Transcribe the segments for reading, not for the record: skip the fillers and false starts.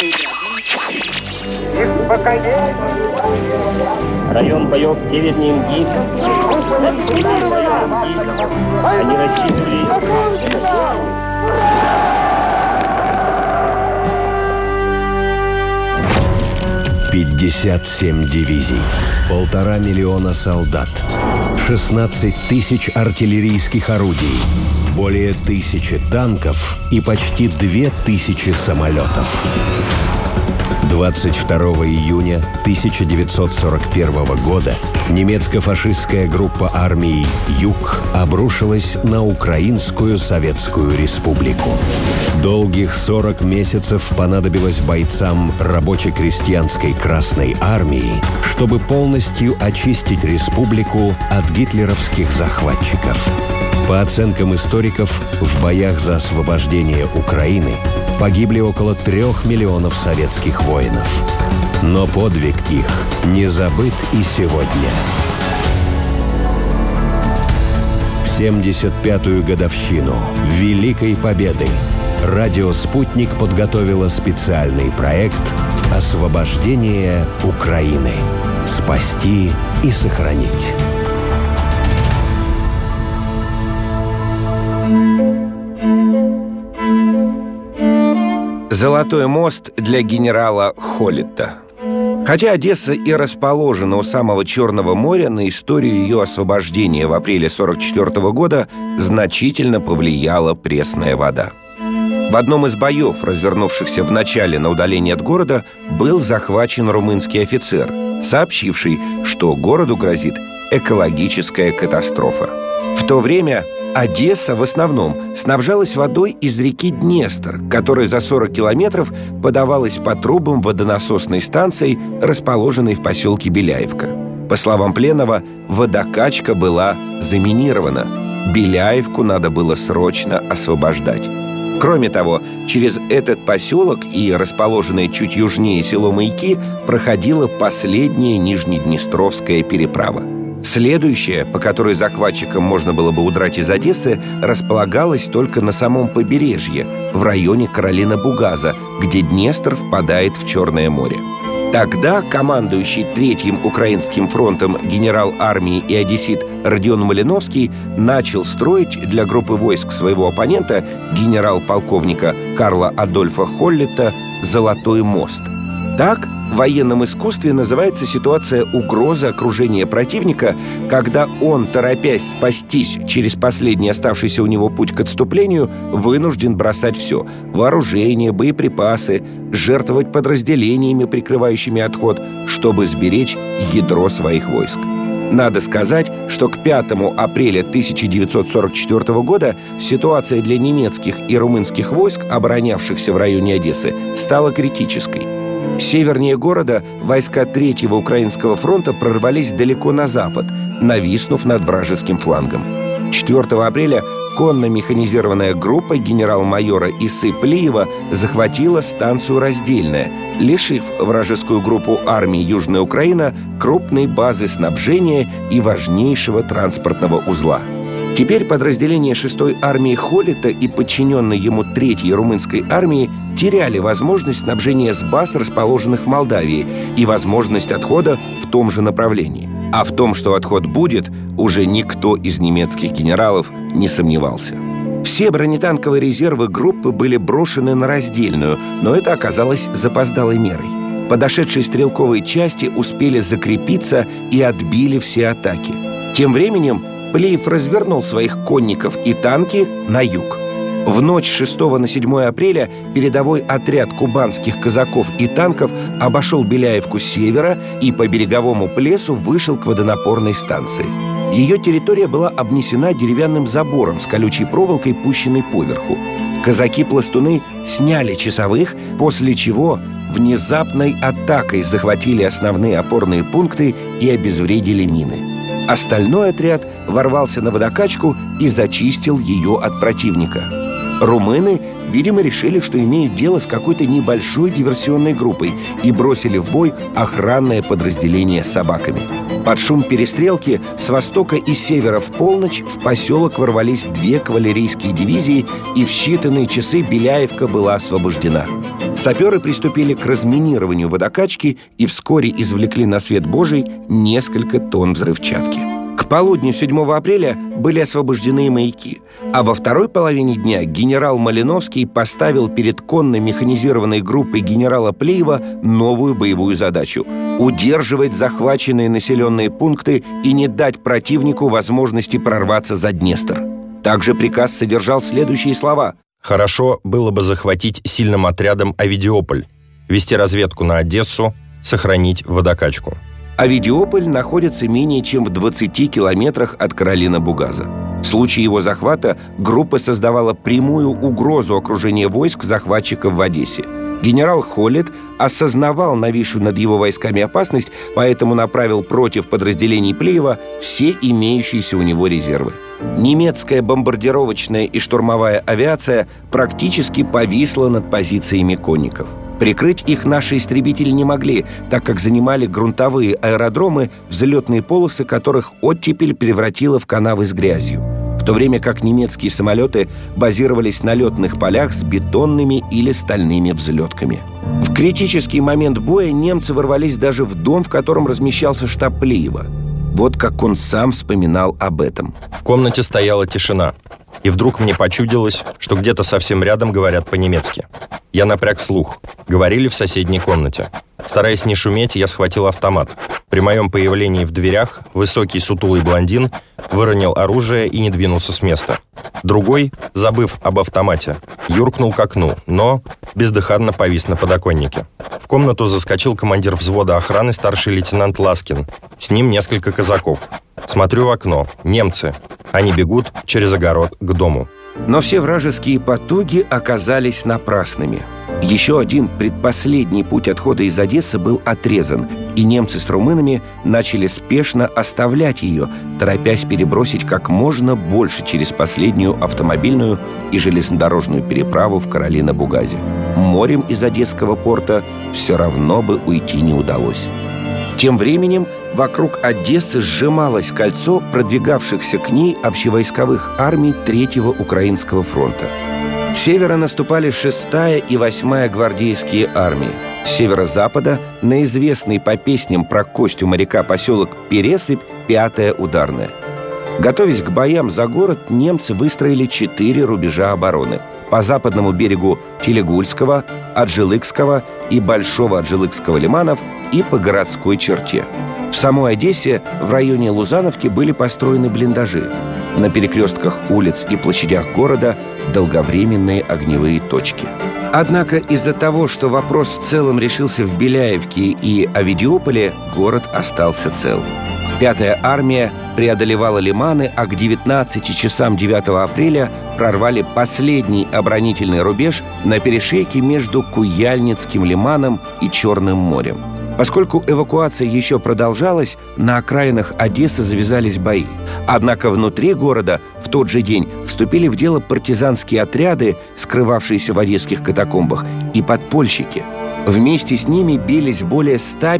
Район боев севернее МГИ. Они рассчитывали... 57 дивизий, 1,5 миллиона солдат, 16 тысяч артиллерийских орудий, более 1000 танков и почти 2000 самолетов. 22 июня 1941 года немецко-фашистская группа армий «Юг» обрушилась на Украинскую Советскую Республику. Долгих 40 месяцев понадобилось бойцам рабоче-крестьянской Красной Армии, чтобы полностью очистить республику от гитлеровских захватчиков. По оценкам историков, в боях за освобождение Украины погибли около 3 миллионов советских воинов. Но подвиг их не забыт и сегодня. В 75-ю годовщину Великой Победы радио «Спутник» подготовило специальный проект «Освобождение Украины. Спасти и сохранить». Золотой мост для генерала Холлетта. Хотя Одесса и расположена у самого Черного моря, на историю ее освобождения в апреле 1944 года значительно повлияла пресная вода. В одном из боев, развернувшихся в начале на удалении от города, был захвачен румынский офицер, сообщивший, что городу грозит экологическая катастрофа. В то время Одесса в основном снабжалась водой из реки Днестр, которая за 40 километров подавалась по трубам водонасосной станции, расположенной в поселке Беляевка. По словам Пленова, водокачка была заминирована. Беляевку надо было срочно освобождать. Кроме того, через этот поселок и расположенное чуть южнее село Маяки проходила последняя Нижнеднестровская переправа. Следующая, по которой захватчикам можно было бы удрать из Одессы, располагалась только на самом побережье, в районе Каролина-Бугаза, где Днестр впадает в Черное море. Тогда командующий Третьим Украинским фронтом генерал армии и одессит Родион Малиновский начал строить для группы войск своего оппонента, генерал-полковника Карла Адольфа Холлетта, «Золотой мост». Так в военном искусстве называется ситуация угрозы окружения противника, когда он, торопясь спастись через последний оставшийся у него путь к отступлению, вынужден бросать все – вооружение, боеприпасы, жертвовать подразделениями, прикрывающими отход, чтобы сберечь ядро своих войск. Надо сказать, что к 5 апреля 1944 года ситуация для немецких и румынских войск, оборонявшихся в районе Одессы, стала критической. Севернее города войска Третьего Украинского фронта прорвались далеко на запад, нависнув над вражеским флангом. 4 апреля конно-механизированная группа генерал-майора Исы Плиева захватила станцию Раздельная, лишив вражескую группу армии Южная Украина крупной базы снабжения и важнейшего транспортного узла. Теперь подразделения 6-й армии Холлетта и подчиненной ему 3-й румынской армии теряли возможность снабжения с баз, расположенных в Молдавии, и возможность отхода в том же направлении. А в том, что отход будет, уже никто из немецких генералов не сомневался. Все бронетанковые резервы группы были брошены на Раздельную, но это оказалось запоздалой мерой. Подошедшие стрелковые части успели закрепиться и отбили все атаки. Тем временем Плиев развернул своих конников и танки на юг. В ночь с 6 на 7 апреля передовой отряд кубанских казаков и танков обошел Беляевку с севера и по береговому плесу вышел к водонапорной станции. Ее территория была обнесена деревянным забором с колючей проволокой, пущенной поверху. Казаки-пластуны сняли часовых, после чего внезапной атакой захватили основные опорные пункты и обезвредили мины. Остальной отряд ворвался на водокачку и зачистил ее от противника. Румыны, видимо, решили, что имеют дело с какой-то небольшой диверсионной группой и бросили в бой охранное подразделение с собаками. Под шум перестрелки с востока и севера в полночь в поселок ворвались 2 кавалерийские дивизии, и в считанные часы Беляевка была освобождена. Саперы приступили к разминированию водокачки и вскоре извлекли на свет Божий несколько тонн взрывчатки. К полудню 7 апреля были освобождены маяки, а во второй половине дня генерал Малиновский поставил перед конно-механизированной группой генерала Плеева новую боевую задачу – удерживать захваченные населенные пункты и не дать противнику возможности прорваться за Днестр. Также приказ содержал следующие слова: «Хорошо было бы захватить сильным отрядом Авидиополь, вести разведку на Одессу, сохранить водокачку». Авидиополь находится менее чем в 20 километрах от Каролина-Бугаза. В случае его захвата группа создавала прямую угрозу окружения войск захватчиков в Одессе. Генерал Холлит осознавал нависшую над его войсками опасность, поэтому направил против подразделений Плеева все имеющиеся у него резервы. Немецкая бомбардировочная и штурмовая авиация практически повисла над позициями конников. Прикрыть их наши истребители не могли, так как занимали грунтовые аэродромы, взлетные полосы которых оттепель превратила в канавы с грязью, в то время как немецкие самолеты базировались на летных полях с бетонными или стальными взлетками. В критический момент боя немцы ворвались даже в дом, в котором размещался штаб Плеева. Вот как он сам вспоминал об этом. В комнате стояла тишина, и вдруг мне почудилось, что где-то совсем рядом говорят по-немецки. Я напряг слух. Говорили в соседней комнате. Стараясь не шуметь, я схватил автомат. При моем появлении в дверях высокий сутулый блондин выронил оружие и не двинулся с места. Другой, забыв об автомате, юркнул к окну, но бездыханно повис на подоконнике. В комнату заскочил командир взвода охраны старший лейтенант Ласкин. С ним несколько казаков. Смотрю в окно. Немцы. Они бегут через огород к дому. Но все вражеские потуги оказались напрасными. Еще один предпоследний путь отхода из Одессы был отрезан, и немцы с румынами начали спешно оставлять ее, торопясь перебросить как можно больше через последнюю автомобильную и железнодорожную переправу в Каролина-Бугазе. Морем из Одесского порта все равно бы уйти не удалось. Тем временем вокруг Одессы сжималось кольцо продвигавшихся к ней общевойсковых армий Третьего Украинского фронта. С севера наступали 6-я и 8-я гвардейские армии. С северо-запада на известный по песням про Костю моряка поселок Пересыпь 5-я ударная. Готовясь к боям за город, немцы выстроили 4 рубежа обороны: по западному берегу Телегульского, Аджилыкского и Большого Аджилыкского лиманов и по городской черте. В самой Одессе в районе Лузановки были построены блиндажи. На перекрестках улиц и площадях города долговременные огневые точки. Однако из-за того, что вопрос в целом решился в Беляевке и Авидиополе, город остался цел. 5-я армия преодолевала лиманы, а к 19 часам 9 апреля прорвали последний оборонительный рубеж на перешейке между Куяльницким лиманом и Черным морем. Поскольку эвакуация еще продолжалась, на окраинах Одессы завязались бои. Однако внутри города в тот же день вступили в дело партизанские отряды, скрывавшиеся в одесских катакомбах, и подпольщики. Вместе с ними бились более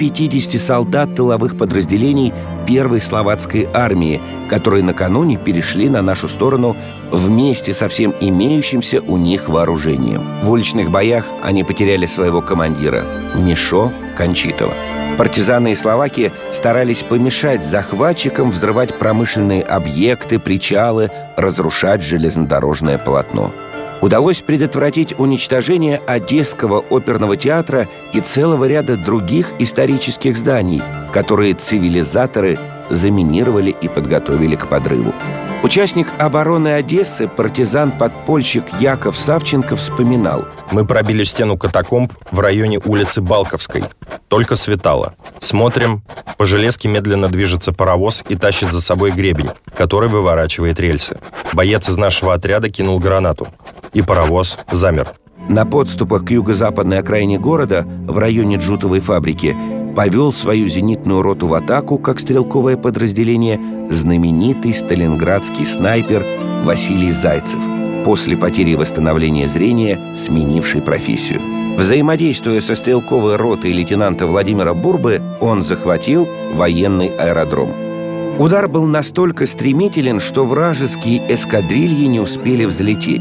150 солдат тыловых подразделений Первой словацкой армии, которые накануне перешли на нашу сторону вместе со всем имеющимся у них вооружением. В уличных боях они потеряли своего командира Мишо Кончитова. Партизаны и словаки старались помешать захватчикам взрывать промышленные объекты, причалы, разрушать железнодорожное полотно. Удалось предотвратить уничтожение Одесского оперного театра и целого ряда других исторических зданий, которые цивилизаторы заминировали и подготовили к подрыву. Участник обороны Одессы, партизан-подпольщик Яков Савченко вспоминал: «Мы пробили стену катакомб в районе улицы Балковской. Только светало. Смотрим, по железке медленно движется паровоз и тащит за собой гребень, который выворачивает рельсы. Боец из нашего отряда кинул гранату, и паровоз замер». На подступах к юго-западной окраине города, в районе Джутовой фабрики, повел свою зенитную роту в атаку, как стрелковое подразделение, знаменитый сталинградский снайпер Василий Зайцев, после потери и восстановления зрения, сменивший профессию. Взаимодействуя со стрелковой ротой лейтенанта Владимира Бурбы, он захватил военный аэродром. Удар был настолько стремителен, что вражеские эскадрильи не успели взлететь.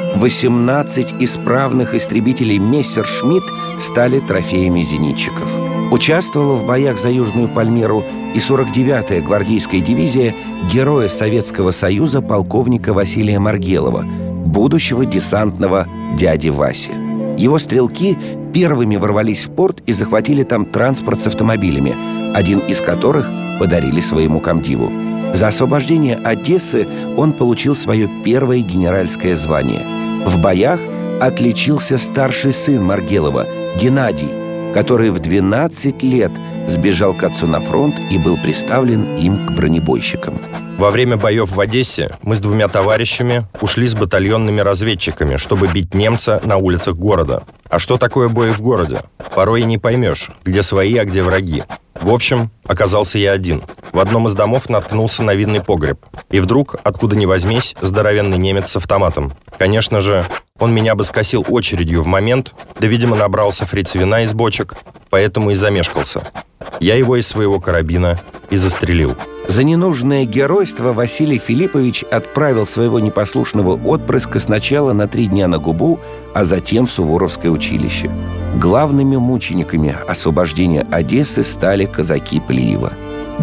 18 исправных истребителей «Мессершмитт» стали трофеями зенитчиков. Участвовала в боях за Южную Пальмиру и 49-я гвардейская дивизия героя Советского Союза полковника Василия Маргелова, будущего десантного дяди Васи. Его стрелки первыми ворвались в порт и захватили там транспорт с автомобилями, один из которых подарили своему комдиву. За освобождение Одессы он получил свое первое генеральское звание. В боях отличился старший сын Маргелова, Геннадий, который в 12 лет сбежал к отцу на фронт и был приставлен им к бронебойщикам. Во время боев в Одессе мы с 2 товарищами ушли с батальонными разведчиками, чтобы бить немца на улицах города. А что такое бои в городе? Порой и не поймешь, где свои, а где враги. В общем, оказался я один. В одном из домов наткнулся на винный погреб. И вдруг, откуда ни возьмись, здоровенный немец с автоматом. Конечно же, он меня бы скосил очередью в момент, да, видимо, набрался фриц вина из бочек, поэтому и замешкался. Я его из своего карабина и застрелил. За ненужное геройство Василий Филиппович отправил своего непослушного отпрыска сначала на 3 дня на губу, а затем в Суворовское училище. Главными мучениками освобождения Одессы стали казаки Плиева.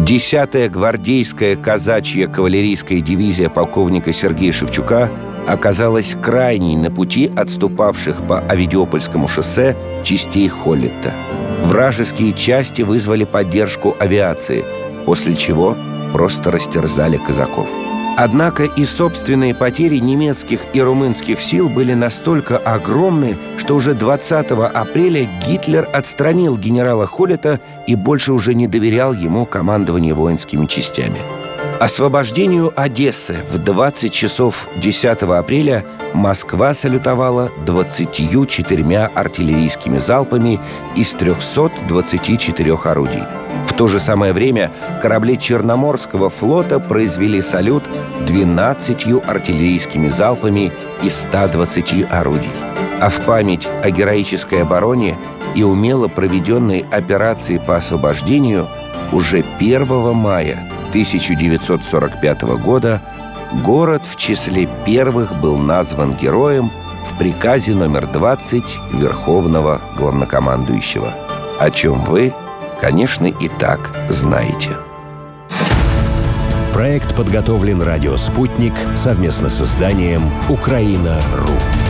10-я гвардейская казачья кавалерийская дивизия полковника Сергея Шевчука оказалась крайней на пути отступавших по Овидиопольскому шоссе частей Холлетта. Вражеские части вызвали поддержку авиации, после чего просто растерзали казаков. Однако и собственные потери немецких и румынских сил были настолько огромны, что уже 20 апреля Гитлер отстранил генерала Холлета и больше уже не доверял ему командование воинскими частями. Освобождению Одессы в 20 часов 10 апреля Москва салютовала 24 артиллерийскими залпами из 324 орудий. В то же самое время корабли Черноморского флота произвели салют 12 артиллерийскими залпами из 120 орудий. А в память о героической обороне и умело проведенной операции по освобождению уже 1 мая 1945 года город в числе первых был назван героем в приказе номер 20 Верховного Главнокомандующего, о чем вы, конечно, и так знаете. Проект подготовлен «Радио Спутник» совместно с изданием «Украина.ру».